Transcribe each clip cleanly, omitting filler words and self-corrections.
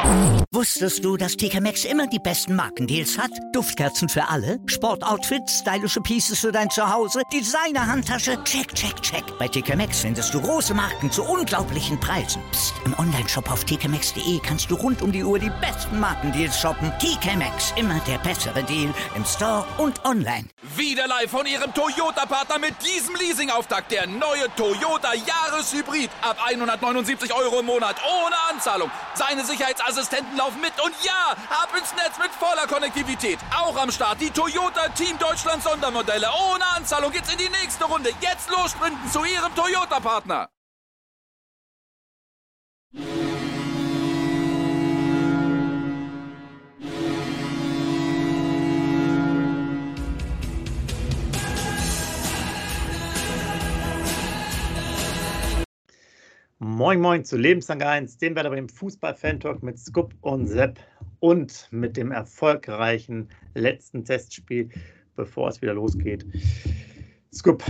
Wusstest du, dass TK Maxx immer die besten Markendeals hat? Duftkerzen für alle, Sportoutfits, stylische Pieces für dein Zuhause, Designer-Handtasche, check, check, check. Bei TK Maxx findest du große Marken zu unglaublichen Preisen. Psst. Im Onlineshop auf tkmaxx.de kannst du rund um die Uhr die besten Markendeals shoppen. TK Maxx, immer der bessere Deal im Store und online. Wieder live von Ihrem Toyota-Partner mit diesem Leasing-Auftakt. Der neue Toyota Jahreshybrid. Ab 179 € im Monat. Ohne Anzahlung. Seine Sicherheitsassistenten laufen mit. Und ja, ab ins Netz mit voller Konnektivität. Auch am Start die Toyota Team Deutschland Sondermodelle. Ohne Anzahlung geht's in die nächste Runde. Jetzt los sprinten zu Ihrem Toyota-Partner. Moin Moin zu Lebenslang 1, dem Wetter beim Fußball-Fan-Talk mit Scoop und Sepp und mit dem erfolgreichen letzten Testspiel, bevor es wieder losgeht. Scoop,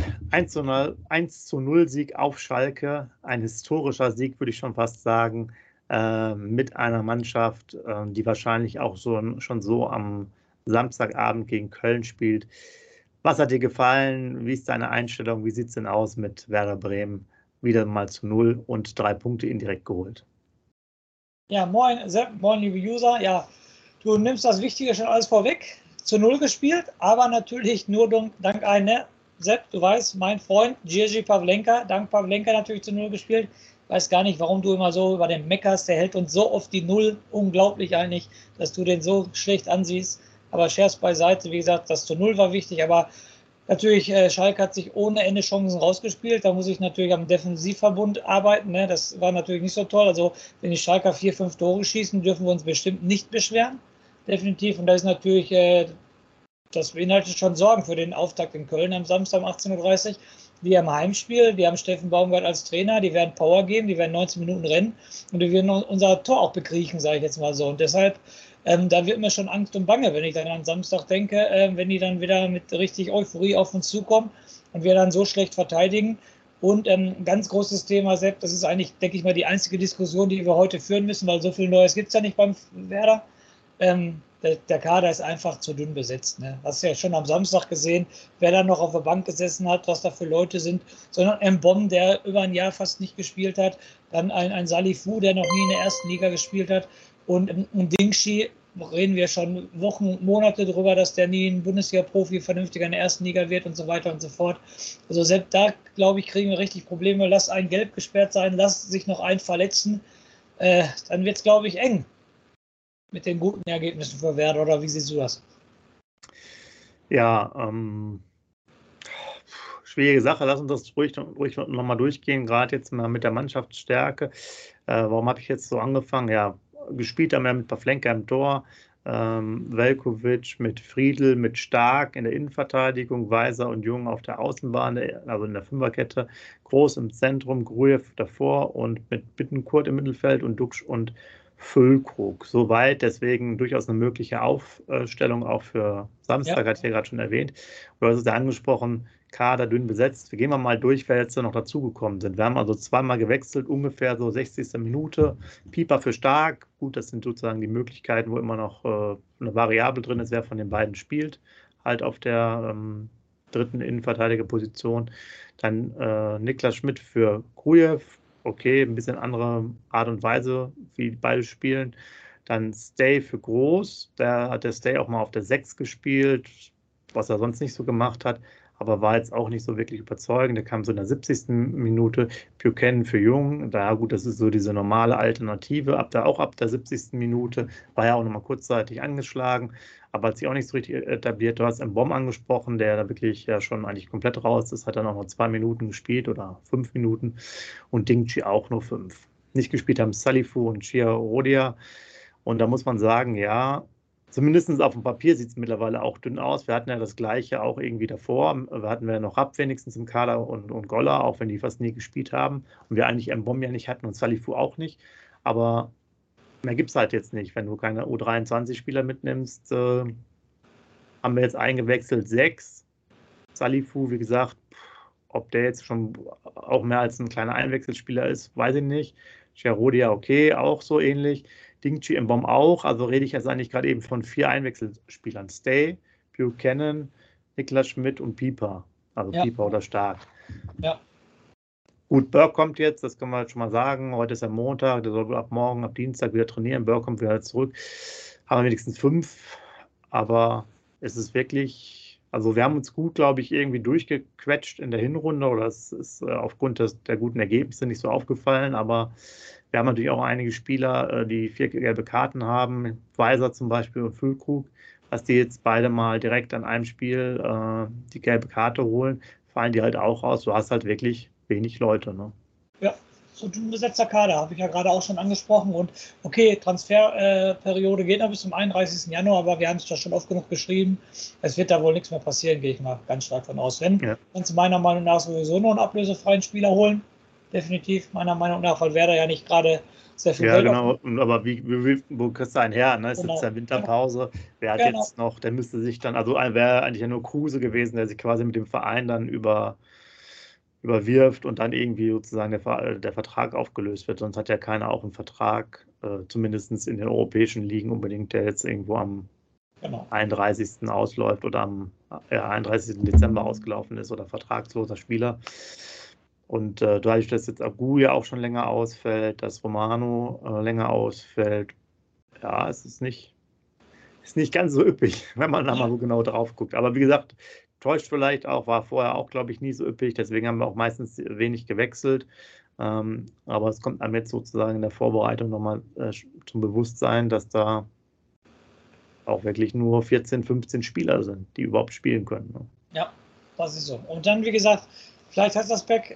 1:0 Sieg auf Schalke, ein historischer Sieg, würde ich schon fast sagen, mit einer Mannschaft, die wahrscheinlich auch schon so am Samstagabend gegen Köln spielt. Was hat dir gefallen? Wie ist deine Einstellung? Wie sieht es denn aus mit Werder Bremen? Wieder mal zu 0 und 3 Punkte indirekt geholt. Ja, moin Sepp, moin liebe User. Ja, du nimmst das Wichtige schon alles vorweg. Zu 0 gespielt, aber natürlich nur dank einem, Sepp, du weißt, mein Freund Jerzy Pavlenka, dank Pavlenka natürlich zu 0 gespielt. Weiß gar nicht, warum du immer so über den meckerst. Der hält uns so oft die 0. Unglaublich eigentlich, dass du den so schlecht ansiehst. Aber Scherz beiseite, wie gesagt, das zu 0 war wichtig, aber natürlich, Schalke hat sich ohne Ende Chancen rausgespielt. Da muss ich natürlich am Defensivverbund arbeiten. Ne? Das war natürlich nicht so toll. Also wenn die Schalker 4, 5 Tore schießen, dürfen wir uns bestimmt nicht beschweren. Definitiv. Und da ist natürlich, das beinhaltet schon Sorgen für den Auftakt in Köln am Samstag um 18:30 Uhr. Wir haben Heimspiel, wir haben Steffen Baumgart als Trainer, die werden Power geben, die werden 19 Minuten rennen und wir werden unser Tor auch bekriechen, sage ich jetzt mal so. Und deshalb da wird mir schon Angst und Bange, wenn ich dann an Samstag denke, wenn die dann wieder mit richtig Euphorie auf uns zukommen und wir dann so schlecht verteidigen. Und ein ganz großes Thema, Sepp, das ist eigentlich, denke ich mal, die einzige Diskussion, die wir heute führen müssen, weil so viel Neues gibt es ja nicht beim Werder. Der Kader ist einfach zu dünn besetzt. Ne? Hast du ja schon am Samstag gesehen, wer da noch auf der Bank gesessen hat, was da für Leute sind. Sondern Mbom, der über ein Jahr fast nicht gespielt hat. Dann ein Salifou, der noch nie in der ersten Liga gespielt hat. Und Dingshi, reden wir schon Wochen, Monate darüber, dass der nie ein Bundesliga-Profi vernünftiger in der ersten Liga wird und so weiter und so fort. Also selbst da, glaube ich, kriegen wir richtig Probleme. Lass einen gelb gesperrt sein, lass sich noch einen verletzen. Dann wird es, glaube ich, eng mit den guten Ergebnissen für Werder. Oder wie siehst du das? Ja, schwierige Sache. Lass uns das ruhig nochmal durchgehen, gerade jetzt mal mit der Mannschaftsstärke. Warum habe ich jetzt so angefangen? Ja, gespielt haben wir mit Pavlenka im Tor, Veljković mit Friedl, mit Stark in der Innenverteidigung, Weiser und Jung auf der Außenbahn, also in der Fünferkette, Groß im Zentrum, Grujew davor und mit Bittencourt im Mittelfeld und Duksch und Füllkrug. Soweit, deswegen durchaus eine mögliche Aufstellung auch für Samstag, hatte ich ja gerade schon erwähnt. Du hast es ja angesprochen, Kader dünn besetzt. Wir gehen mal durch, wer jetzt noch dazugekommen sind. Wir haben also zweimal gewechselt, ungefähr so 60. Minute. Pieper für Stark. Gut, das sind sozusagen die Möglichkeiten, wo immer noch eine Variable drin ist, wer von den beiden spielt. Halt auf der dritten Innenverteidigerposition. Dann Niklas Schmidt für Grujew. Okay, ein bisschen andere Art und Weise, wie beide spielen. Dann Stay für Groß. Da hat der Stay auch mal auf der 6 gespielt, was er sonst nicht so gemacht hat. Aber war jetzt auch nicht so wirklich überzeugend. Der kam so in der 70. Minute. Buchanan für Jung. Da gut, das ist so diese normale Alternative. Auch ab der 70. Minute war ja auch nochmal kurzzeitig angeschlagen, aber hat sich auch nicht so richtig etabliert. Du hast Mbom angesprochen, der da wirklich ja schon eigentlich komplett raus ist. Hat dann auch noch 2 Minuten gespielt oder 5 Minuten. Und Dingshi auch nur 5. Nicht gespielt haben Salifou und Chiarodia. Und da muss man sagen, ja, zumindest auf dem Papier sieht es mittlerweile auch dünn aus. Wir hatten ja das Gleiche auch irgendwie davor. Wir hatten ja noch Rapp wenigstens im Kader und Goller, auch wenn die fast nie gespielt haben. Und wir eigentlich Mbom ja nicht hatten und Salifou auch nicht. Aber mehr gibt es halt jetzt nicht. Wenn du keine U23-Spieler mitnimmst, haben wir jetzt eingewechselt 6. Salifou, wie gesagt, ob der jetzt schon auch mehr als ein kleiner Einwechselspieler ist, weiß ich nicht. Chiarodia, okay, auch so ähnlich. Dingchi Mbom auch. Also rede ich jetzt eigentlich gerade eben von 4 Einwechselspielern. Stay, Buchanan, Niklas Schmidt und Pieper. Also Pieper oder Stark. Ja. Gut, Burke kommt jetzt, das können wir jetzt schon mal sagen. Heute ist ja Montag, der soll ab morgen, ab Dienstag wieder trainieren. Burke kommt wieder zurück. Haben wir wenigstens 5. Aber es ist wirklich, also wir haben uns gut, glaube ich, irgendwie durchgequetscht in der Hinrunde. Oder es ist aufgrund der guten Ergebnisse nicht so aufgefallen. Aber wir haben natürlich auch einige Spieler, die 4 gelbe Karten haben. Weiser zum Beispiel und Füllkrug, dass die jetzt beide mal direkt an einem Spiel die gelbe Karte holen, fallen die halt auch aus. Du hast halt wirklich wenig Leute. Ne? Ja, so ein besetzter Kader, habe ich ja gerade auch schon angesprochen. Und okay, Transferperiode geht noch bis zum 31. Januar, aber wir haben es doch schon oft genug geschrieben. Es wird da wohl nichts mehr passieren, gehe ich mal ganz stark von aus. Wenn, kannst du meiner Meinung nach sowieso nur einen ablösefreien Spieler holen. Definitiv, meiner Meinung nach, weil Werder ja nicht gerade sehr viel Geld genau. Aber wo kriegst du einen her? Ne? Es ist jetzt ja Winterpause. Wer hat jetzt noch, der müsste sich dann, also wäre eigentlich ja nur Kruse gewesen, der sich quasi mit dem Verein dann überwirft und dann irgendwie sozusagen der Vertrag aufgelöst wird. Sonst hat ja keiner auch einen Vertrag, zumindest in den europäischen Ligen unbedingt, der jetzt irgendwo am 31. ausläuft oder am 31. Dezember ausgelaufen ist oder vertragsloser Spieler. Und dadurch, dass jetzt Agu ja auch schon länger ausfällt, dass Romano länger ausfällt, ja, es ist nicht ganz so üppig, wenn man da mal so genau drauf guckt. Aber wie gesagt, täuscht vielleicht auch, war vorher auch, glaube ich, nie so üppig. Deswegen haben wir auch meistens wenig gewechselt. Aber es kommt einem jetzt sozusagen in der Vorbereitung nochmal zum Bewusstsein, dass da auch wirklich nur 14, 15 Spieler sind, die überhaupt spielen können. Ne? Ja, das ist so. Und dann, wie gesagt, vielleicht hat das Pech.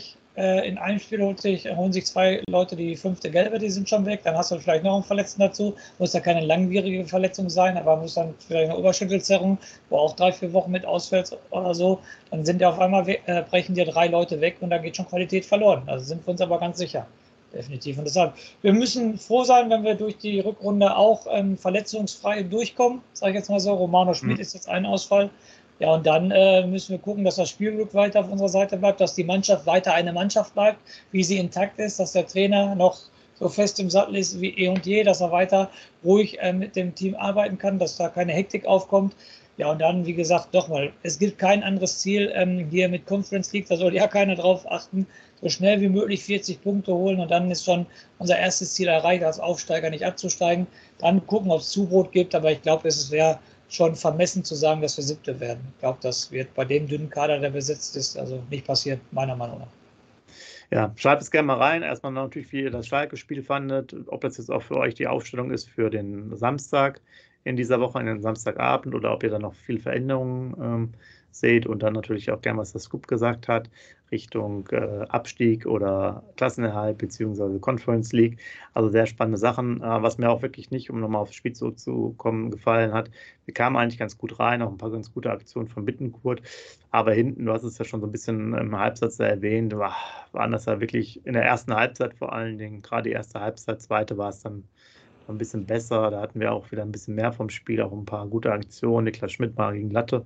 In einem Spiel holen sich 2 Leute die 5. Gelbe, die sind schon weg. Dann hast du vielleicht noch einen Verletzten dazu. Muss ja keine langwierige Verletzung sein, aber muss dann vielleicht eine Oberschenkelzerrung, wo auch 3-4 Wochen mit ausfällt oder so. Dann sind ja auf einmal brechen dir 3 Leute weg und da geht schon Qualität verloren. Also sind wir uns aber ganz sicher. Definitiv. Und deshalb, wir müssen froh sein, wenn wir durch die Rückrunde auch verletzungsfrei durchkommen. Sage ich jetzt mal so. Romano Schmidt ist jetzt ein Ausfall. Ja, und dann müssen wir gucken, dass das Spielglück weiter auf unserer Seite bleibt, dass die Mannschaft weiter eine Mannschaft bleibt, wie sie intakt ist, dass der Trainer noch so fest im Sattel ist wie eh und je, dass er weiter ruhig mit dem Team arbeiten kann, dass da keine Hektik aufkommt. Ja, und dann, wie gesagt, nochmal, es gibt kein anderes Ziel hier mit Conference League, da soll ja keiner drauf achten, so schnell wie möglich 40 Punkte holen und dann ist schon unser erstes Ziel erreicht, als Aufsteiger nicht abzusteigen. Dann gucken, ob es Zubrot gibt, aber ich glaube, es wäre schon vermessen zu sagen, dass wir 7. werden. Ich glaube, das wird bei dem dünnen Kader, der besetzt ist, also nicht passieren, meiner Meinung nach. Ja, schreibt es gerne mal rein. Erstmal natürlich, wie ihr das Schalke-Spiel fandet, ob das jetzt auch für euch die Aufstellung ist für den Samstag in dieser Woche, in den Samstagabend, oder ob ihr da noch viel Veränderungen seht und dann natürlich auch gerne, was der Scoop gesagt hat, Richtung Abstieg oder Klassenerhalt beziehungsweise Conference League. Also sehr spannende Sachen, was mir auch wirklich nicht, um nochmal aufs Spiel zurückzukommen, gefallen hat. Wir kamen eigentlich ganz gut rein, auch ein paar ganz gute Aktionen von Bittencourt, aber hinten, du hast es ja schon so ein bisschen im Halbsatz erwähnt, waren das ja wirklich in der ersten Halbzeit vor allen Dingen, gerade die erste Halbzeit, zweite war es dann ein bisschen besser, da hatten wir auch wieder ein bisschen mehr vom Spiel, auch ein paar gute Aktionen, Niklas Schmidt mal gegen Latte.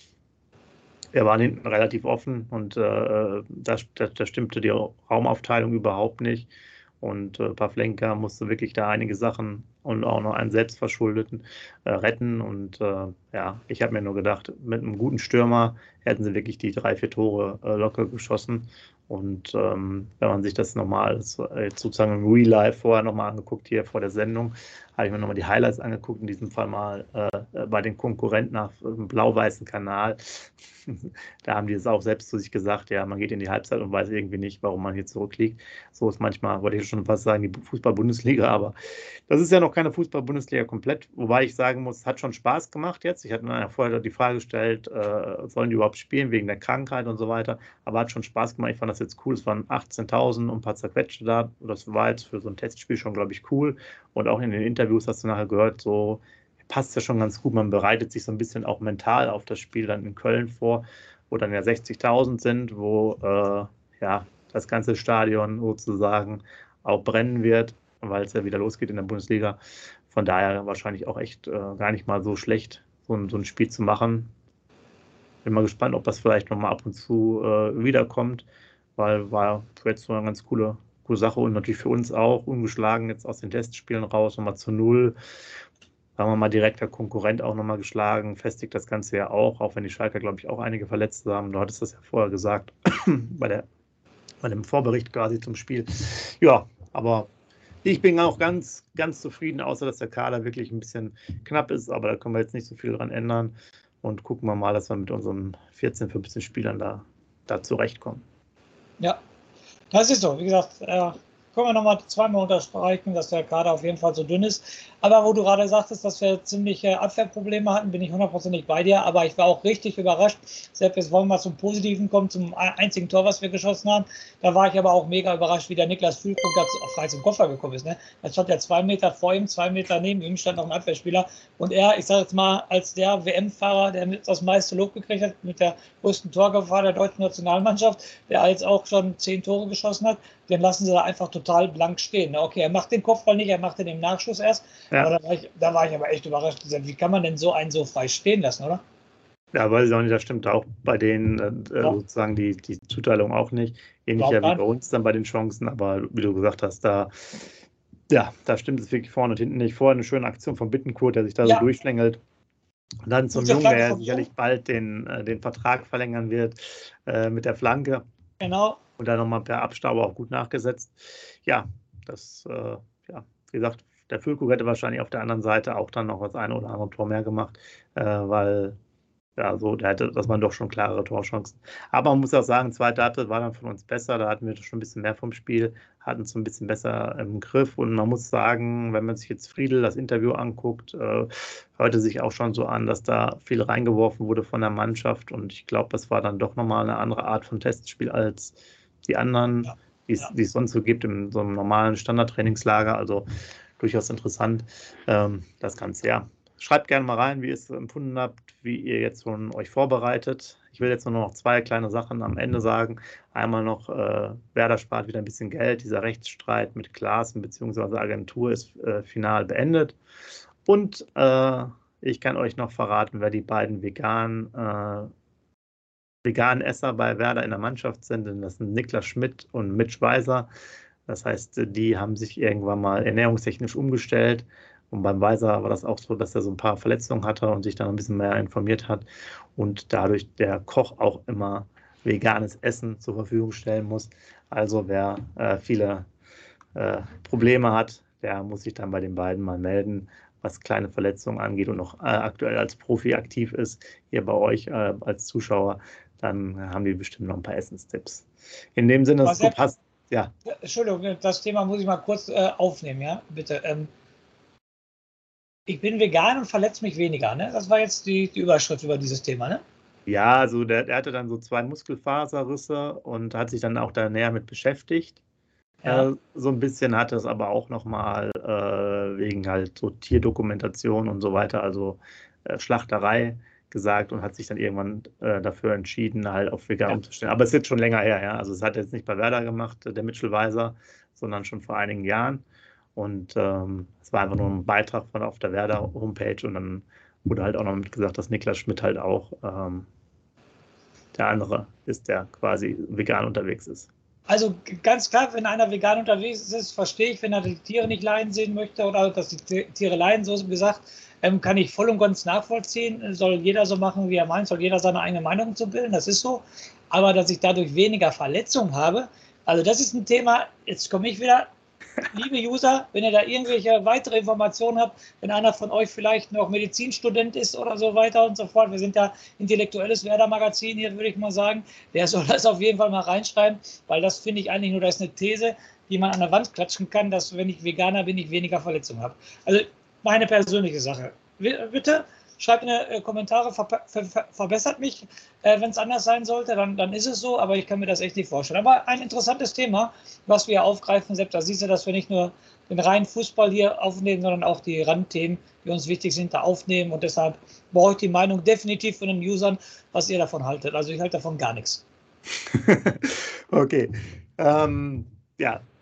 Wir waren hinten relativ offen und da stimmte die Raumaufteilung überhaupt nicht. Und Pavlenka musste wirklich da einige Sachen und auch noch einen selbstverschuldeten retten. Und ich habe mir nur gedacht, mit einem guten Stürmer hätten sie wirklich die 3-4 Tore locker geschossen. Und wenn man sich das nochmal jetzt sozusagen im Real Life vorher nochmal angeguckt, hier vor der Sendung, habe ich mir nochmal die Highlights angeguckt, in diesem Fall mal bei den Konkurrenten nach dem blau-weißen Kanal. Da haben die es auch selbst zu sich gesagt, ja, man geht in die Halbzeit und weiß irgendwie nicht, warum man hier zurückliegt. So ist manchmal, wollte ich schon fast sagen, die Fußball-Bundesliga, aber das ist ja noch keine Fußball-Bundesliga komplett, wobei ich sagen muss, es hat schon Spaß gemacht jetzt. Ich hatte mir vorher die Frage gestellt, sollen die überhaupt spielen wegen der Krankheit und so weiter, aber hat schon Spaß gemacht. Ich fand das jetzt cool, es waren 18.000 und ein paar zerquetschte da, das war jetzt für so ein Testspiel schon, glaube ich, cool. Und auch in den Interviews hast du nachher gehört, so passt ja schon ganz gut. Man bereitet sich so ein bisschen auch mental auf das Spiel dann in Köln vor, wo dann ja 60.000 sind, wo das ganze Stadion sozusagen auch brennen wird, weil es ja wieder losgeht in der Bundesliga. Von daher wahrscheinlich auch echt gar nicht mal so schlecht, so ein Spiel zu machen. Bin mal gespannt, ob das vielleicht nochmal ab und zu wiederkommt, weil war jetzt so eine ganz coole coole Sache und natürlich für uns auch ungeschlagen jetzt aus den Testspielen raus, nochmal zu 0. Sagen wir mal, direkter Konkurrent auch nochmal geschlagen, festigt das Ganze ja auch wenn die Schalker, glaube ich, auch einige Verletzte haben. Du hattest das ja vorher gesagt, bei dem Vorbericht quasi zum Spiel. Ja, aber ich bin auch ganz, ganz zufrieden, außer dass der Kader wirklich ein bisschen knapp ist, aber da können wir jetzt nicht so viel dran ändern und gucken wir mal, dass wir mit unseren 14, 15 Spielern da zurechtkommen. Ja, das ist so. Wie gesagt, können wir nochmal zweimal unterstreichen, dass der Kader auf jeden Fall so dünn ist. Aber wo du gerade sagtest, dass wir ziemliche Abwehrprobleme hatten, bin ich 100% bei dir. Aber ich war auch richtig überrascht. Selbst jetzt wollen wir zum Positiven kommen, zum einzigen Tor, was wir geschossen haben. Da war ich aber auch mega überrascht, wie der Niklas Füllkrug da frei zum Koffer gekommen ist. Ne? Da stand ja 2 Meter vor ihm, 2 Meter neben ihm, stand noch ein Abwehrspieler. Und er, ich sage jetzt mal, als der WM-Fahrer, der mit das meiste Lob gekriegt hat, mit der größten Torgefahr der deutschen Nationalmannschaft, der jetzt auch schon 10 Tore geschossen hat, den lassen sie da einfach total blank stehen. Okay, er macht den Kopfball nicht, er macht den im Nachschuss erst. Ja. Aber da war ich aber echt überrascht. Wie kann man denn so einen so frei stehen lassen, oder? Ja, weiß ich auch nicht, das stimmt auch bei denen sozusagen die Zuteilung auch nicht. Ähnlicher wie bei uns dann bei den Chancen, aber wie du gesagt hast, da stimmt es wirklich vorne und hinten nicht. Vorher eine schöne Aktion von Bittencourt, der sich da so durchschlängelt. Und dann zum Jungen, der sicherlich bald den Vertrag verlängern wird mit der Flanke. Genau. Und dann nochmal per Abstauber auch gut nachgesetzt. Ja, wie gesagt, der Füllkrug hätte wahrscheinlich auf der anderen Seite auch dann noch das eine oder andere Tor mehr gemacht, weil der hatte, das waren doch schon klarere Torchancen. Aber man muss auch sagen, zweite Halbzeit war dann von uns besser, da hatten wir schon ein bisschen mehr vom Spiel, hatten es ein bisschen besser im Griff und man muss sagen, wenn man sich jetzt Friedl das Interview anguckt, hörte sich auch schon so an, dass da viel reingeworfen wurde von der Mannschaft und ich glaube, das war dann doch nochmal eine andere Art von Testspiel als die anderen, die es sonst so gibt in so einem normalen Standardtrainingslager, also durchaus interessant, das Ganze, ja. Schreibt gerne mal rein, wie ihr es empfunden habt, wie ihr jetzt schon euch vorbereitet. Ich will jetzt nur noch 2 kleine Sachen am Ende sagen. Einmal noch, Werder spart wieder ein bisschen Geld. Dieser Rechtsstreit mit Klaassen bzw. Agentur ist final beendet. Und ich kann euch noch verraten, wer die beiden veganen Esser bei Werder in der Mannschaft sind. Denn das sind Niklas Schmidt und Mitch Weiser. Das heißt, die haben sich irgendwann mal ernährungstechnisch umgestellt. Und beim Weiser war das auch so, dass er so ein paar Verletzungen hatte und sich dann ein bisschen mehr informiert hat und dadurch der Koch auch immer veganes Essen zur Verfügung stellen muss. Also wer viele Probleme hat, der muss sich dann bei den beiden mal melden, was kleine Verletzungen angeht und noch aktuell als Profi aktiv ist, hier bei euch als Zuschauer, dann haben die bestimmt noch ein paar Essenstipps. In dem Sinne, es passt. Ja. Entschuldigung, das Thema muss ich mal kurz aufnehmen, ja, bitte. Ich bin vegan und verletze mich weniger, ne? Das war jetzt die Überschrift über dieses Thema, ne? Ja, also der hatte dann so 2 Muskelfaserrisse und hat sich dann auch da näher mit beschäftigt. Ja. So ein bisschen hat es aber auch nochmal wegen halt so Tierdokumentation und so weiter, also Schlachterei gesagt und hat sich dann irgendwann dafür entschieden, halt auf vegan umzustellen. Aber es ist jetzt schon länger her, ja. Also es hat jetzt nicht bei Werder gemacht, der Mitchell Weiser, sondern schon vor einigen Jahren. Und es war einfach nur ein Beitrag von auf der Werder-Homepage und dann wurde halt auch noch mit gesagt, dass Niklas Schmidt halt auch der andere ist, der quasi vegan unterwegs ist. Also ganz klar, wenn einer vegan unterwegs ist, verstehe ich, wenn er die Tiere nicht leiden sehen möchte oder dass die Tiere leiden, so gesagt, kann ich voll und ganz nachvollziehen. Soll jeder so machen, wie er meint, soll jeder seine eigene Meinung zu bilden, das ist so. Aber dass ich dadurch weniger Verletzungen habe, also das ist ein Thema, jetzt komme ich wieder. Liebe User, wenn ihr da irgendwelche weitere Informationen habt, wenn einer von euch vielleicht noch Medizinstudent ist oder so weiter und so fort, wir sind ja intellektuelles Werder-Magazin hier, würde ich mal sagen, der soll das auf jeden Fall mal reinschreiben, weil das finde ich eigentlich nur, das ist eine These, die man an der Wand klatschen kann, dass wenn ich Veganer bin, ich weniger Verletzungen habe. Also meine persönliche Sache. Bitte schreibt in die Kommentare, verbessert mich. Wenn es anders sein sollte, dann ist es so, aber ich kann mir das echt nicht vorstellen. Aber ein interessantes Thema, was wir aufgreifen, Sepp, da siehst du, dass wir nicht nur den reinen Fußball hier aufnehmen, sondern auch die Randthemen, die uns wichtig sind, da aufnehmen. Und deshalb brauche ich die Meinung definitiv von den Usern, was ihr davon haltet. Also ich halte davon gar nichts. Okay. Ja,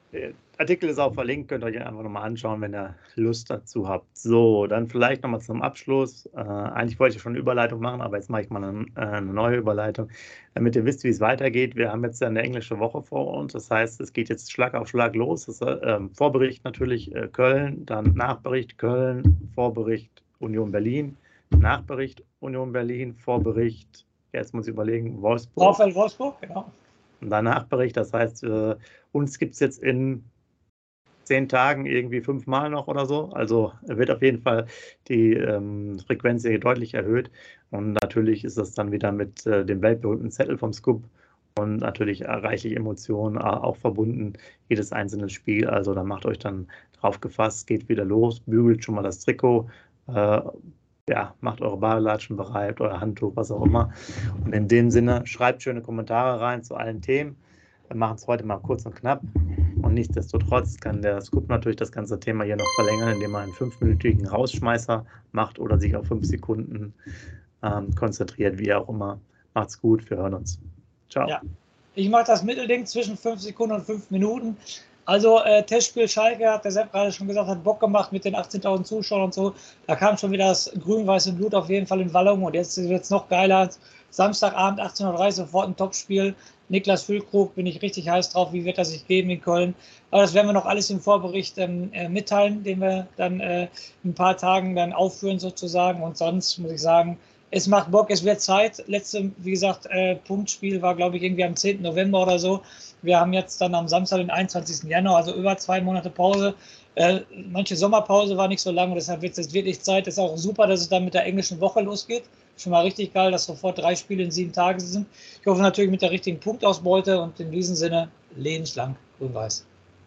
Der Artikel ist auch verlinkt, könnt ihr euch einfach nochmal anschauen, wenn ihr Lust dazu habt. So, dann vielleicht nochmal zum Abschluss. Eigentlich wollte ich schon eine Überleitung machen, aber jetzt mache ich mal eine neue Überleitung, damit ihr wisst, wie es weitergeht. Wir haben jetzt eine englische Woche vor uns, das heißt, es geht jetzt Schlag auf Schlag los. Das, Vorbericht natürlich Köln, dann Nachbericht Köln, Vorbericht Union Berlin, Nachbericht Union Berlin, Vorbericht, jetzt muss ich überlegen, Wolfsburg. VfL Wolfsburg, genau. Und dann Nachbericht, das heißt, uns gibt es jetzt in 10 Tagen irgendwie 5-mal noch oder so. Also wird auf jeden Fall die Frequenz hier deutlich erhöht. Und natürlich ist das dann wieder mit dem weltberühmten Zettel vom Scoop und natürlich reichlich Emotionen auch verbunden, jedes einzelne Spiel. Also da macht euch dann drauf gefasst, geht wieder los, bügelt schon mal das Trikot, macht eure Badelatschen bereit, euer Handtuch, was auch immer. Und in dem Sinne, schreibt schöne Kommentare rein zu allen Themen. Wir machen es heute mal kurz und knapp. Und nichtsdestotrotz kann der Scoop natürlich das ganze Thema hier noch verlängern, indem er einen 5-minütigen Rausschmeißer macht oder sich auf 5 Sekunden konzentriert, wie auch immer. Macht's gut, wir hören uns. Ciao. Ja. Ich mache das Mittelding zwischen 5 Sekunden und 5 Minuten. Also Testspiel Schalke, hat der Sepp gerade schon gesagt, hat Bock gemacht mit den 18.000 Zuschauern und so. Da kam schon wieder das grün-weiße Blut auf jeden Fall in Wallung. Und jetzt wird es noch geiler. Samstagabend 18.30 Uhr sofort ein Topspiel. Niklas Füllkrug, bin ich richtig heiß drauf. Wie wird das sich geben in Köln? Aber das werden wir noch alles im Vorbericht mitteilen, den wir dann in ein paar Tagen dann aufführen sozusagen. Und sonst muss ich sagen, es macht Bock, es wird Zeit. Letzte, wie gesagt, Punktspiel war, glaube ich, irgendwie am 10. November oder so. Wir haben jetzt dann am Samstag, den 21. Januar, also über 2 Monate Pause. Manche Sommerpause war nicht so lang und deshalb wird es jetzt wirklich Zeit. Es ist auch super, dass es dann mit der englischen Woche losgeht. Schon mal richtig geil, dass sofort 3 Spiele in 7 Tagen sind. Ich hoffe natürlich mit der richtigen Punktausbeute und in diesem Sinne lebenslang grün-weiß.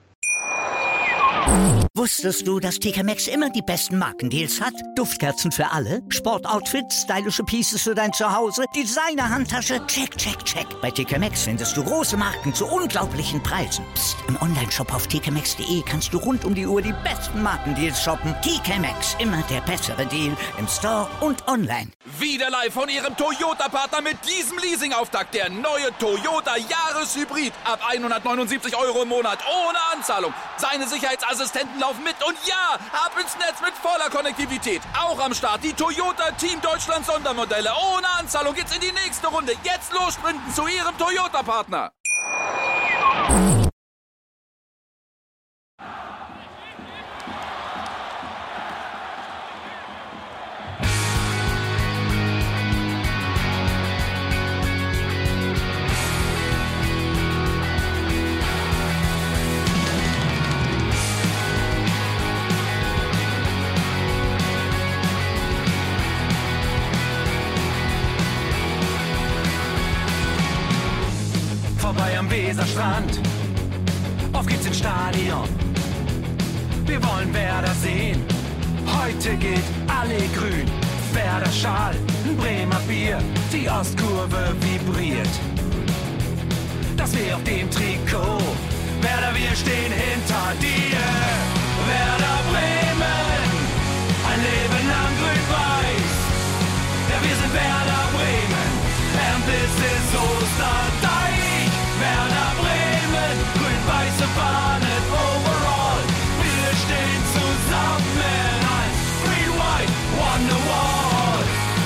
Wusstest du, dass TK Maxx immer die besten Markendeals hat? Duftkerzen für alle, Sportoutfits, stylische Pieces für dein Zuhause, Designer-Handtasche, check, check, check. Bei TK Maxx findest du große Marken zu unglaublichen Preisen. Psst. Im Onlineshop auf tkmaxx.de kannst du rund um die Uhr die besten Markendeals shoppen. TK Maxx, immer der bessere Deal im Store und online. Wieder live von Ihrem Toyota-Partner mit diesem Leasing-Auftakt. Der neue Toyota Jahreshybrid. Ab 179 € im Monat ohne Anzahlung. Seine Sicherheitsassistenten laufen mit und ja, ab ins Netz mit voller Konnektivität. Auch am Start die Toyota Team Deutschland Sondermodelle. Ohne Anzahlung geht's in die nächste Runde. Jetzt los sprinten zu Ihrem Toyota-Partner. Vorbei am Weserstrand, auf geht's ins Stadion. Wir wollen Werder sehen, heute geht alle grün. Werder Schal, ein Bremer Bier, die Ostkurve vibriert. Das weh auf dem Trikot, Werder, wir stehen hinter dir. Werder Bremen, ein Leben lang grün-weiß. Ja, wir sind Werder Bremen, and this is Osterdeich. Werder Bremen, grün-weiße Fahnen overall. Wir stehen zusammen als Green White Wonderwall.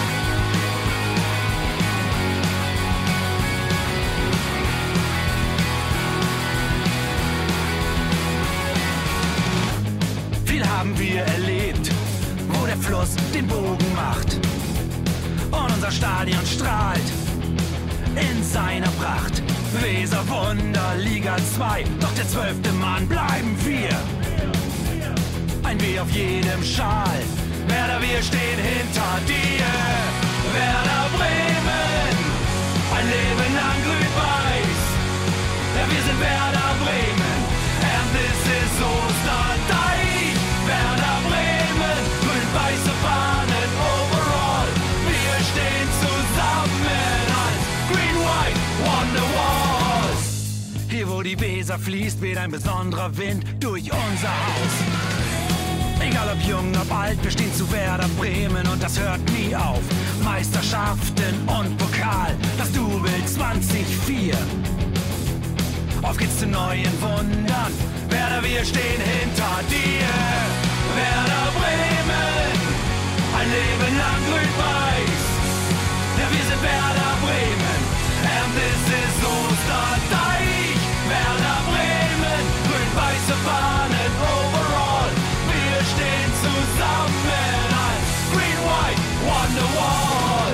Viel haben wir erlebt, wo der Fluss den Bogen macht. Und unser Stadion strahlt in seiner Pracht. Weser Wunder, Liga 2, doch der 12. Mann bleiben wir. Ein W auf jedem Schal, Werder, wir stehen hinter dir. Werder Bremen, ein Leben lang grün-weiß. Ja, wir sind Werder Bremen, and this is Osterdeich. Werder Bremen, grün-weiße Fahnen overall. Wir stehen zusammen als Green White Wonderwall. Hier wo die Weser fließt, weht ein besonderer Wind durch unser Haus. Egal ob jung, ob alt, wir stehen zu Werder Bremen und das hört nie auf. Meisterschaften und Pokal, das Double 2004. Auf geht's zu neuen Wundern, Werder, wir stehen hinter dir. Werder Bremen, ein Leben lang grün-weiß. Ja, wir sind Werder Bremen, and this is Osterdeich. Werder Bremen, grün-weiße Fahnen overall. Wir stehen zusammen als Green-White Wonderwall.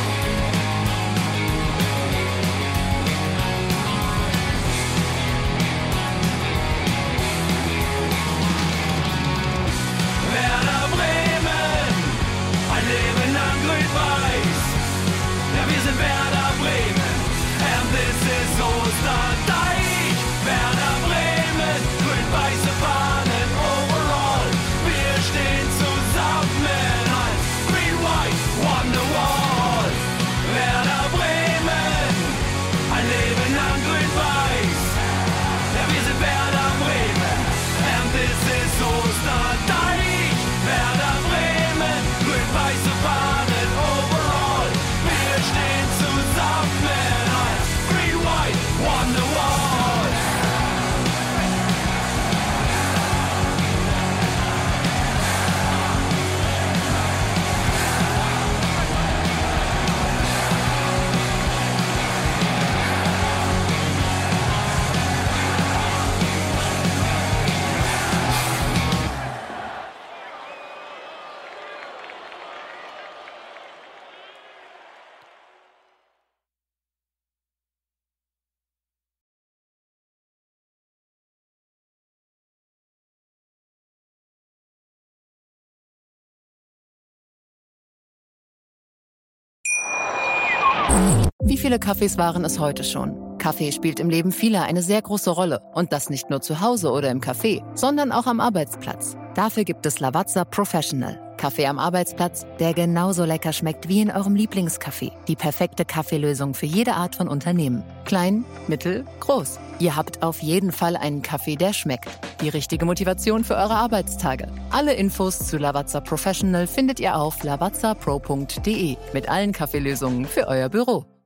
Werder Bremen, ein Leben lang grün-weiß. Ja, wir sind Werder Bremen, and this is Osterdeich. Werder Bremen, grün-weiße Fahnen overall. Wir stehen zusammen als Green-White Wonderwall. Werder Bremen, ein Leben lang grün-weiß. Ja, wir sind Werder Bremen, and this is Osterdeich. Werder Bremen, grün-weiße Fahnen overall. Wir stehen zusammen als Green-White Wonderwall. Wie viele Kaffees waren es heute schon? Kaffee spielt im Leben vieler eine sehr große Rolle. Und das nicht nur zu Hause oder im Café, sondern auch am Arbeitsplatz. Dafür gibt es Lavazza Professional. Kaffee am Arbeitsplatz, der genauso lecker schmeckt wie in eurem Lieblingscafé. Die perfekte Kaffeelösung für jede Art von Unternehmen. Klein, mittel, groß. Ihr habt auf jeden Fall einen Kaffee, der schmeckt. Die richtige Motivation für eure Arbeitstage. Alle Infos zu Lavazza Professional findet ihr auf lavazzapro.de mit allen Kaffeelösungen für euer Büro.